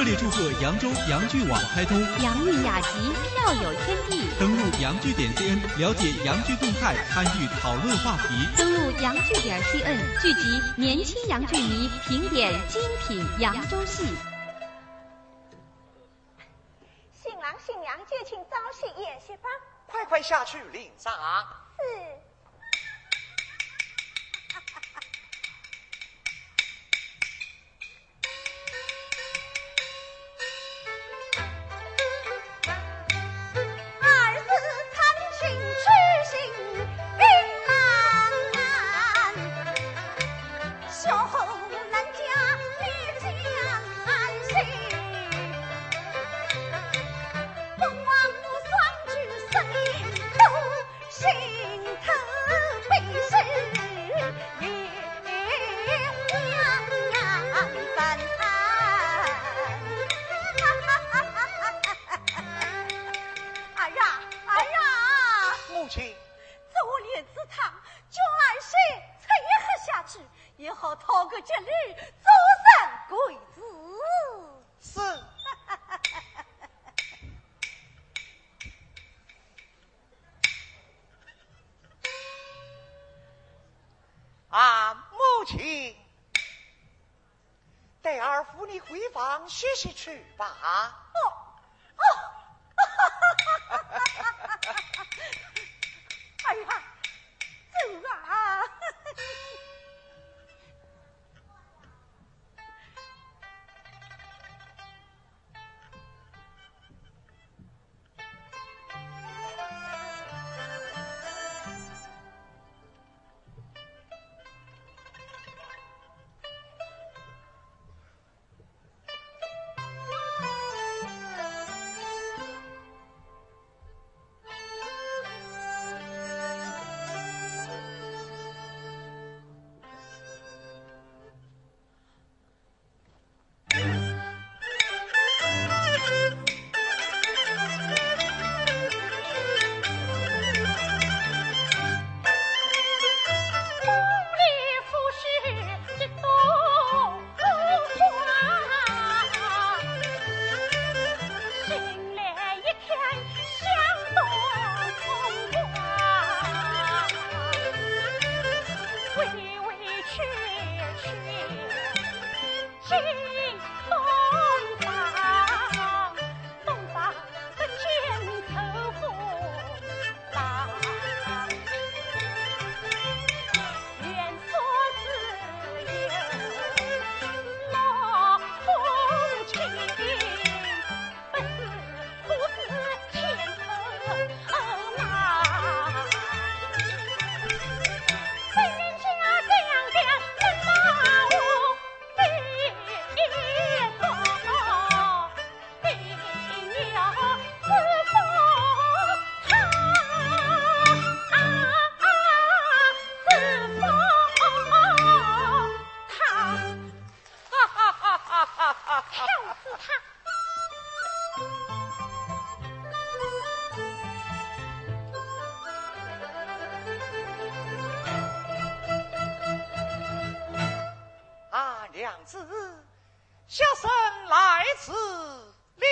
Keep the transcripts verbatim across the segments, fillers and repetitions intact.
烈祝贺扬州扬剧网开通， 扬韵雅集，票有天地。 登录扬剧点 C N， 了解扬剧动态，参与讨论话题。 登录扬剧点 C N， 聚集年轻扬剧迷，评点精品扬州戏。 新郎新娘就请早些宴席吧， 快快下去领上。 是。 歇息去吧。 哦哦，哎呀，走啊！ 下生来迟了。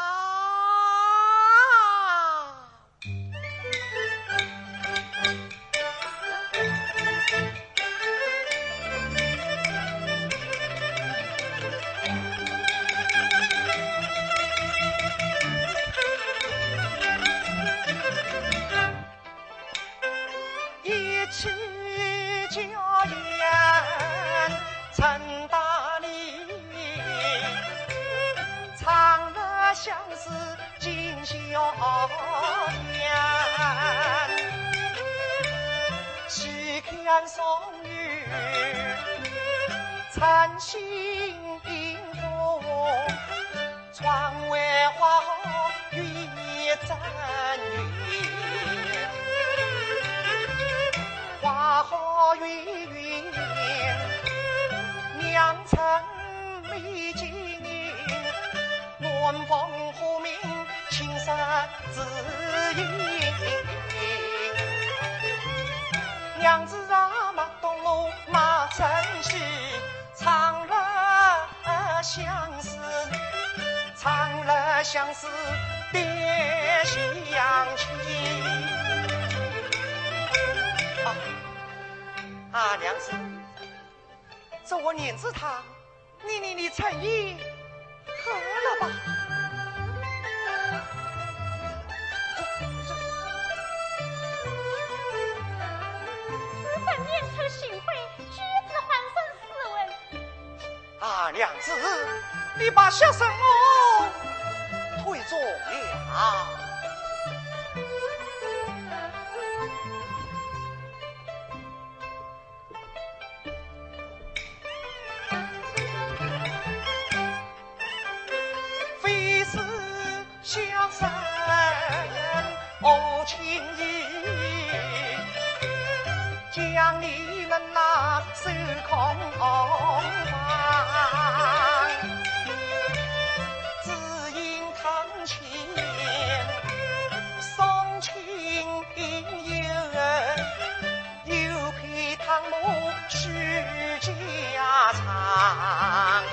一起家宴陈大礼，长乐相思今宵眠，细看松雨残星映红，窗外花雨沾雨，花好月圆，良辰美景，暖风和鸣，青山自影。娘子啊，马东路马城西，长乐相思相思别相亲。啊啊，娘子，这我碾子汤，你你你诚意喝了吧。 此番年头寻回，举子还生斯文。 啊，娘子，你把小生我推走了。非是小生哦情意，将你们那手空房，只因堂前送亲友，又配堂母许家常，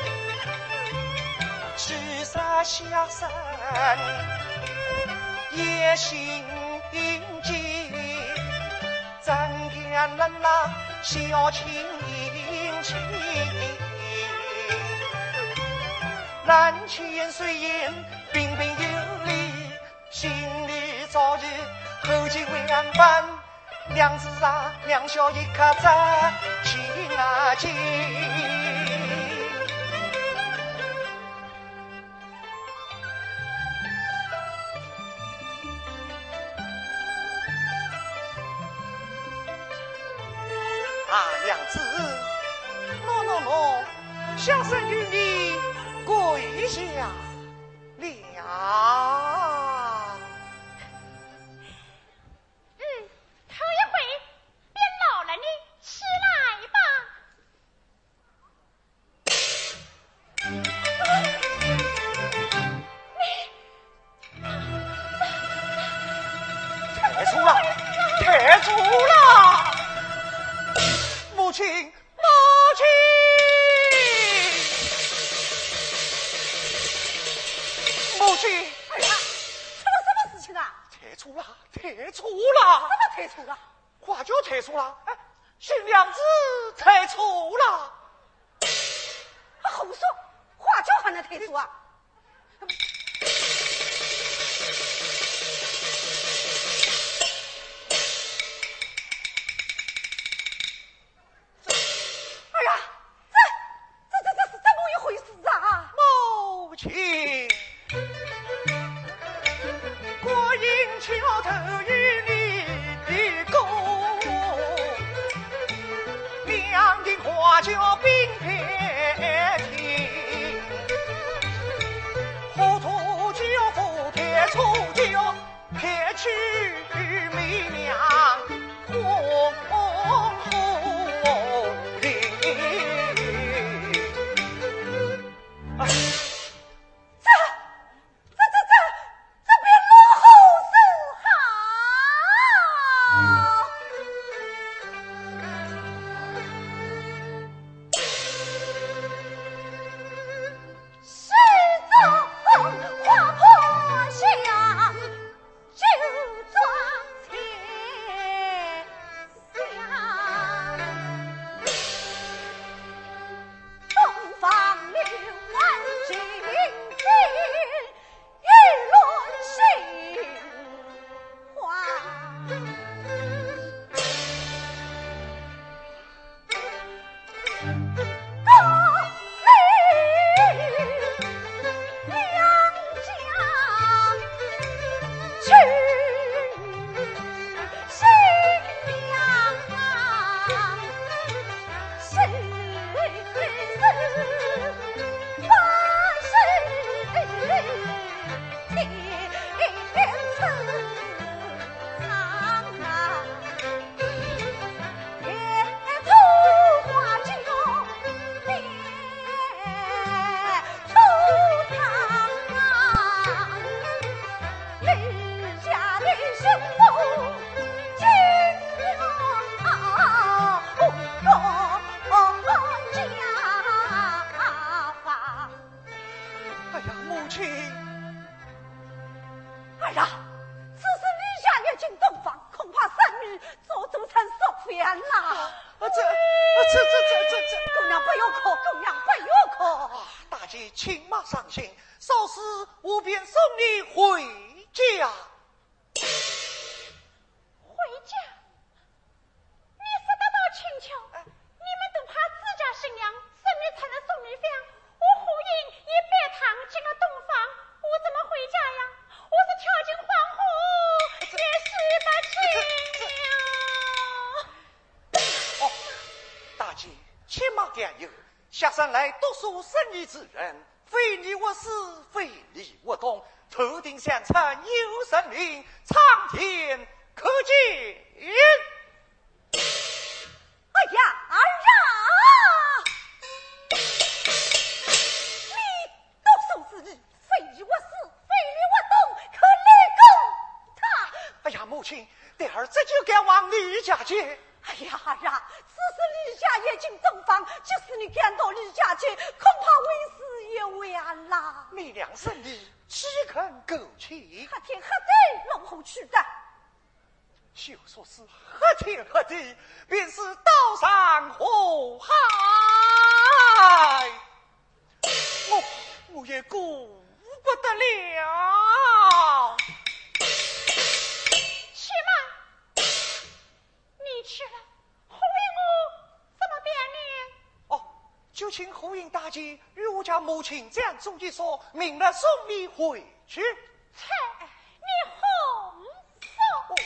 只杀小生也心急，怎敢能那小情殷勤？南千岁言彬彬有礼，心里早已后继为安分。娘子啊，两小一刻在情啊情。啊，娘子，喏喏喏，小生与你跪下了。 嗯，头一回便劳了你，起来吧。 退出了，退出了。母亲，母亲，母亲！ 哎呀，出了什么事情啊？ 退出了，退出了！ 怎么退出了？ 话就退出了，哎，新娘子退出了。 胡说，花轿还能退出啊？ 叫兵撇听，糊涂就不撇出就撇去媚娘红红绫。啊冤啦！ 啊，这，啊，这这这这这， 姑娘不要哭，姑娘不要哭。 啊，大姐请马上行，稍时我便送你回家。 回家？你是得到请求，你们都怕自家新娘生米才能送米饭，我胡英也别堂进了洞房，我怎么回家呀？我是跳进黄河，也洗不清了。 哦，大姐且莫担忧，下山来读书生意之人，非你我是，非你我懂，头顶相传有神灵，苍天可见。 哎呀儿啊！你读书之日，非你我是，非你我懂，可立功他。 哎呀，母亲，待儿这就该往李家去。 哎呀儿啊，此时李家也进洞房，就是你赶到李家去，恐怕为时有晚啦。 媚娘生理，岂肯苟且？ 何天何地龙后去的？ 就说是何天何地，便是刀山火海，我我也顾不得了。 且慢，你去了，胡英我怎么办呢？ 哦，就请胡英大姐与我家母亲这样总结说，明日送你回去。 切，你红说。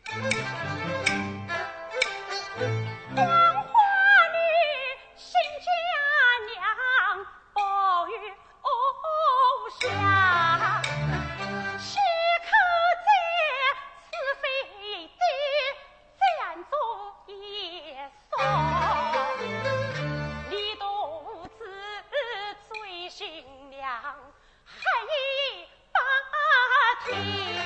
黄花女新家娘，暴雨偶下，岂可在此非的暂作夜送？你独自追新娘，还已八天。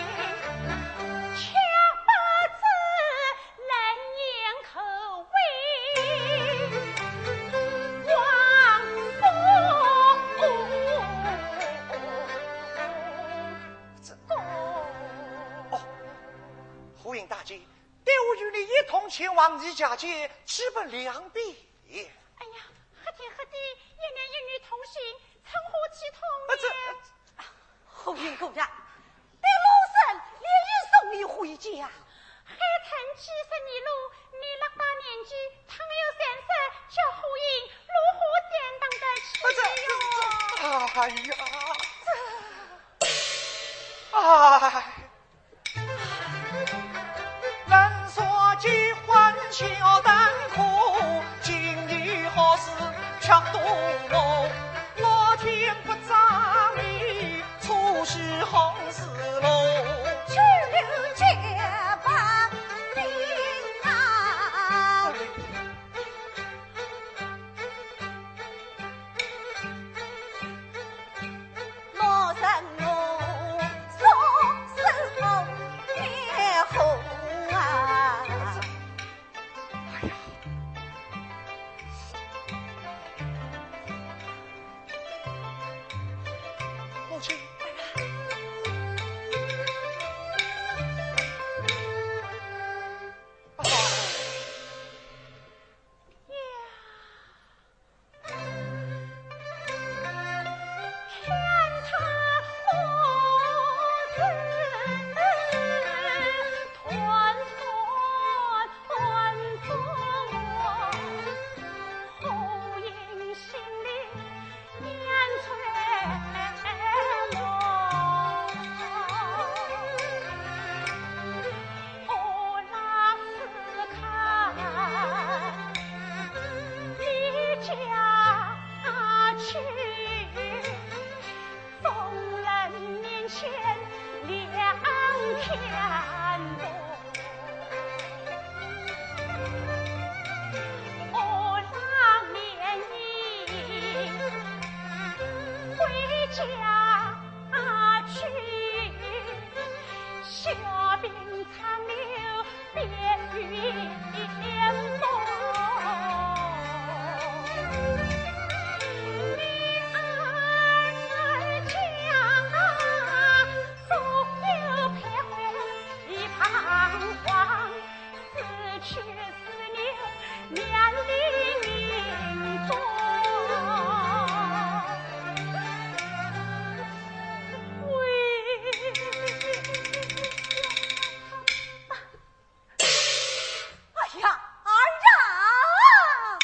大姐，待我与你一同前往你家去，岂不两便？ 哎呀，何天何地，一男一女同行，成何其同呢？ 胡云姑娘，待老身连夜送你回家。 还曾几十里路，你那大年纪，倘有三色，叫胡英如何担当得起哟？哎呀，哎。人说结婚小单苦，今日好事却多我。老天不仗义，出是红事路。 去留结伴兵啊！老身我说是红也红。 去思念。 面临民众。 哎呀，儿啊！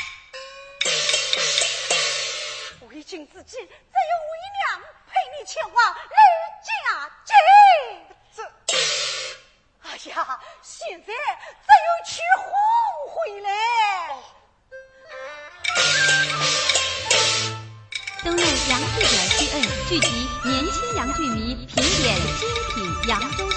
为君自己，只有为娘陪你前往离家去。 这， 哎呀，现在只有去哄回来。 登录洋剧点 C N， 聚集年轻洋剧迷，评点精品扬州